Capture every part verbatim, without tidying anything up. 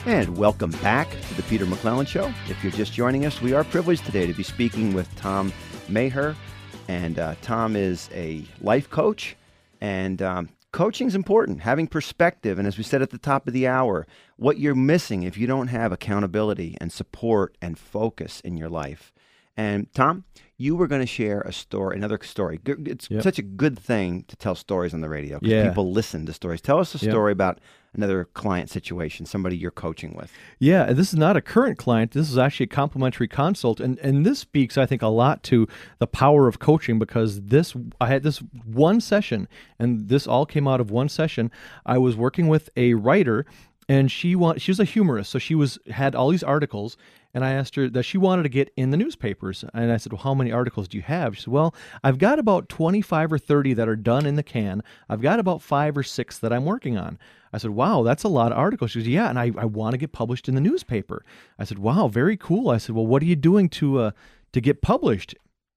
And welcome back to the Peter McClellan Show. If you're just joining us, we are privileged today to be speaking with Tom Maher. And uh, Tom is a life coach, and um, coaching is important, having perspective. And as we said at the top of the hour, what you're missing if you don't have accountability and support and focus in your life. And Tom, you were going to share a story, another story. It's yep. such a good thing to tell stories on the radio because yeah. people listen to stories. Tell us a story yep. about another client situation, somebody you're coaching with. Yeah, this is not a current client. This is actually a complimentary consult, and and this speaks, I think, a lot to the power of coaching because this I had this one session, and this all came out of one session. I was working with a writer, and she want she was a humorist, so she was had all these articles. And I asked her that she wanted to get in the newspapers. And I said, well, how many articles do you have? She said, well, I've got about twenty-five or thirty that are done in the can. I've got about five or six that I'm working on. I said, wow, that's a lot of articles. She goes, yeah, and I, I want to get published in the newspaper. I said, wow, very cool. I said, well, what are you doing to uh, to get published?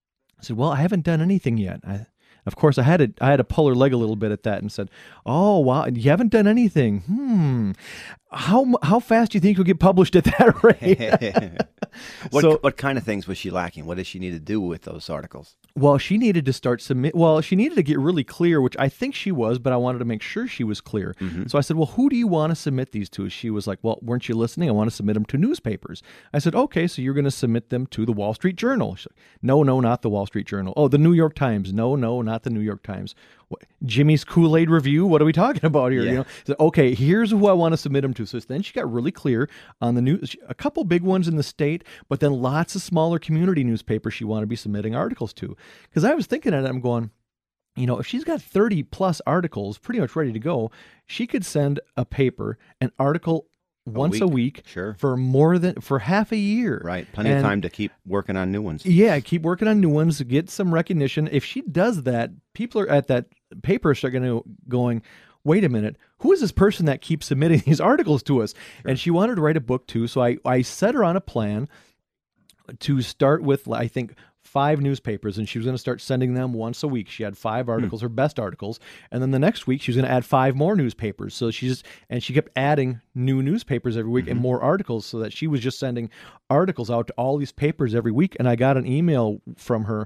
I said, well, I haven't done anything yet. I, of course, I had to I had to pull her leg a little bit at that and said, oh, wow, you haven't done anything. Hmm. How how fast do you think you'll get published at that rate? what so, what kind of things was she lacking? What does she need to do with those articles? Well, she needed to start submit. Well, she needed to get really clear, which I think she was, but I wanted to make sure she was clear. Mm-hmm. So I said, well, who do you want to submit these to? She was like, well, weren't you listening? I want to submit them to newspapers. I said, okay, so you're going to submit them to the Wall Street Journal. She's like, no, no, not the Wall Street Journal. Oh, the New York Times. No, no, not the New York Times. What, Jimmy's Kool-Aid Review? What are we talking about here? Yeah. You know, so, okay, here's who I want to submit them to. So then she got really clear on the news, a couple big ones in the state, but then lots of smaller community newspapers she wanted to be submitting articles to. Because I was thinking at it, I'm going, you know, if she's got thirty plus articles pretty much ready to go, she could send a paper, an article once week. a week Sure. for more than, for half a year. Right. Plenty and, of time to keep working on new ones. Yeah, keep working on new ones, get some recognition. If she does that, people are at that paper start going to going, wait a minute, who is this person that keeps submitting these articles to us? Sure. And she wanted to write a book too, so I, I set her on a plan to start with, I think, five newspapers, and she was going to start sending them once a week. She had five articles, hmm. her best articles, and then the next week she was going to add five more newspapers. So she just, and she kept adding new newspapers every week mm-hmm. and more articles, so that she was just sending articles out to all these papers every week. And I got an email from her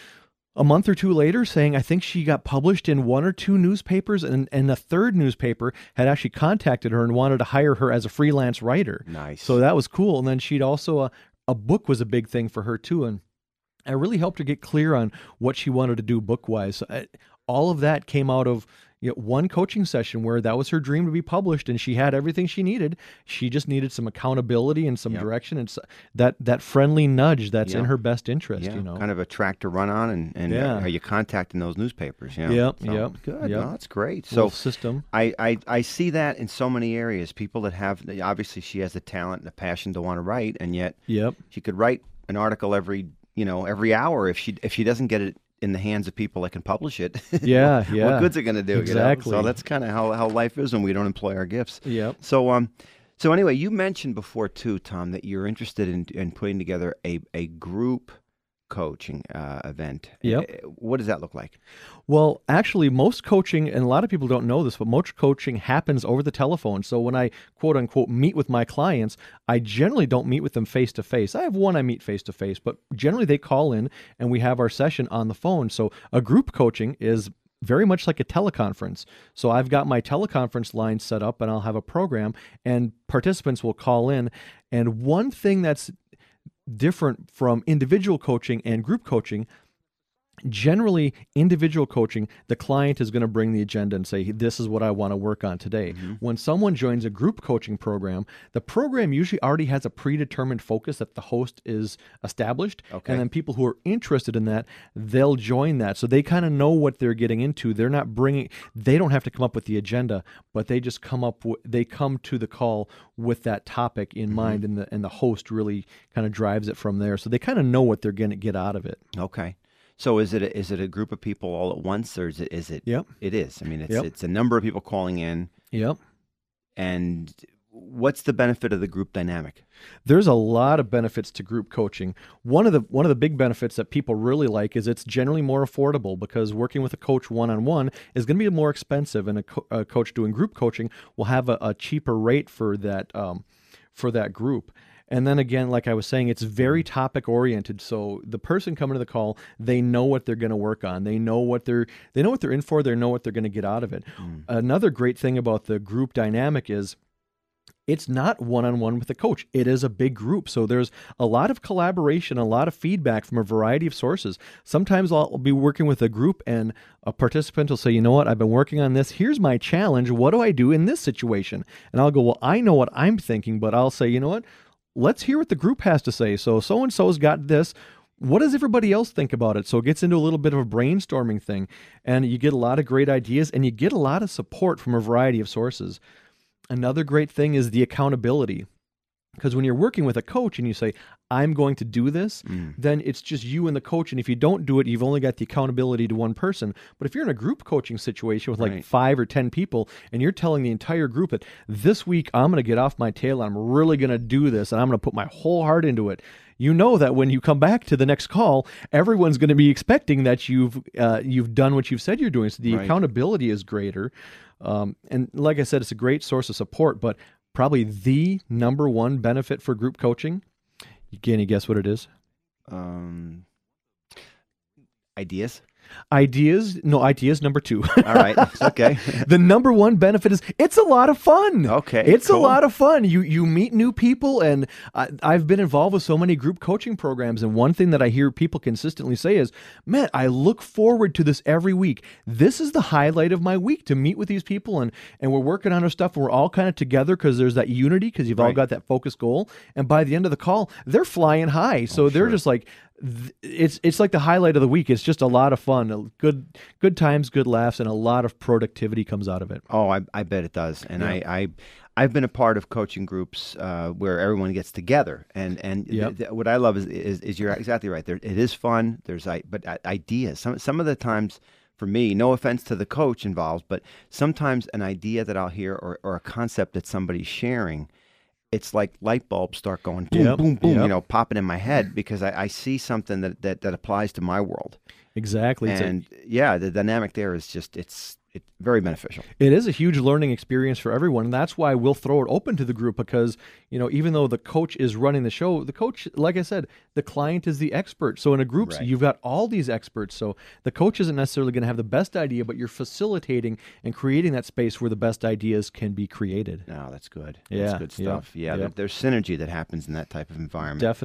a month or two later saying I think she got published in one or two newspapers, and, and a third newspaper had actually contacted her and wanted to hire her as a freelance writer. Nice. So that was cool. And then she'd also, uh, a book was a big thing for her too. And I really helped her get clear on what she wanted to do book-wise. So I, all of that came out of you know, one coaching session where that was her dream to be published, and she had everything she needed. She just needed some accountability and some yep. direction, and that that friendly nudge that's yep. in her best interest. Yeah. You know, kind of a track to run on, and, and yeah. are you contacting those newspapers? You know? Yep, so, yep. Good, yep. No, that's great. So So system. I, I, I see that in so many areas. People that have, obviously she has the talent and the passion to want to write, and yet yep. she could write an article every you know, every hour if she if she doesn't get it in the hands of people that can publish it. Yeah, what, yeah. What good's it going to do? Exactly. You know? So that's kind of how, how life is when we don't employ our gifts. Yep. So um, so anyway, you mentioned before too, Tom, that you're interested in in putting together a a group coaching uh, event. Yep. What does that look like? Well, actually, most coaching, and a lot of people don't know this, but most coaching happens over the telephone. So when I, quote unquote, meet with my clients, I generally don't meet with them face to face. I have one I meet face to face, but generally they call in and we have our session on the phone. So a group coaching is very much like a teleconference. So I've got my teleconference line set up, and I'll have a program, and participants will call in. And one thing that's different from individual coaching and group coaching, generally individual coaching, the client is going to bring the agenda and say, this is what I want to work on today. Mm-hmm. When someone joins a group coaching program, the program usually already has a predetermined focus that the host is established. Okay. And then people who are interested in that, they'll join that. So they kind of know what they're getting into. They're not bringing, they don't have to come up with the agenda, but they just come up, with, they come to the call with that topic in mm-hmm. mind, and the, and the host really kind of drives it from there. So they kind of know what they're going to get out of it. Okay. So is it a, is it a group of people all at once, or is it is it? Yep. It is. I mean, it's yep. it's a number of people calling in. Yep. And what's the benefit of the group dynamic? There's a lot of benefits to group coaching. One of the one of the big benefits that people really like is it's generally more affordable, because working with a coach one-on-one is going to be more expensive, and a, co- a coach doing group coaching will have a, a cheaper rate for that um, for that group. And then again, like I was saying, it's very topic oriented. So the person coming to the call, they know what they're going to work on. They know what they're they know what they're in for. They know what they're going to get out of it. Mm. Another great thing about the group dynamic is it's not one-on-one with the coach. It is a big group. So there's a lot of collaboration, a lot of feedback from a variety of sources. Sometimes I'll be working with a group and a participant will say, you know what, I've been working on this. Here's my challenge. What do I do in this situation? And I'll go, well, I know what I'm thinking, but I'll say, you know what, let's hear what the group has to say. So so-and-so's got this. What does everybody else think about it? So it gets into a little bit of a brainstorming thing, and you get a lot of great ideas, and you get a lot of support from a variety of sources. Another great thing is the accountability. Because when you're working with a coach and you say, I'm going to do this, mm. then it's just you and the coach. And if you don't do it, you've only got the accountability to one person. But if you're in a group coaching situation with like right. five or ten people and you're telling the entire group that this week I'm going to get off my tail, I'm really going to do this, and I'm going to put my whole heart into it, you know that when you come back to the next call, everyone's going to be expecting that you've uh, you've done what you've said you're doing. So the right. accountability is greater. Um, and like I said, it's a great source of support, but probably the number one benefit for group coaching, can you guess what it is? Um, ideas? Ideas, no, ideas number two. All right, it's okay. The number one benefit is it's a lot of fun. Okay, it's cool. a lot of fun. You you meet new people, and I, I've been involved with so many group coaching programs, and one thing that I hear people consistently say is, man, I look forward to this every week. This is the highlight of my week, to meet with these people, and, and we're working on our stuff, and we're all kind of together because there's that unity, because you've right. all got that focused goal, and by the end of the call, they're flying high. So oh, they're sure. just like, it's it's like the highlight of the week. It's just a lot of fun, good good times, good laughs, and a lot of productivity comes out of it. Oh, I, I bet it does. And yeah. I, I I've been a part of coaching groups uh, where everyone gets together, and and yep. th- th- what I love is, is is you're exactly right. There, it is fun. There's I but ideas. Some some of the times, for me, no offense to the coach involved, but sometimes an idea that I'll hear or or a concept that somebody's sharing, it's like light bulbs start going boom, yep. boom, boom, yep. you know, popping in my head because I, I see something that, that, that applies to my world. Exactly. And a, yeah, the dynamic there is just, it's it's very beneficial. It is a huge learning experience for everyone, and that's why we'll throw it open to the group because, you know, even though the coach is running the show, the coach, like I said, the client is the expert. So in a group, right. you've got all these experts. So the coach isn't necessarily going to have the best idea, but you're facilitating and creating that space where the best ideas can be created. No, that's good. Yeah. That's good stuff. Yeah, yeah. There, there's synergy that happens in that type of environment. Definitely.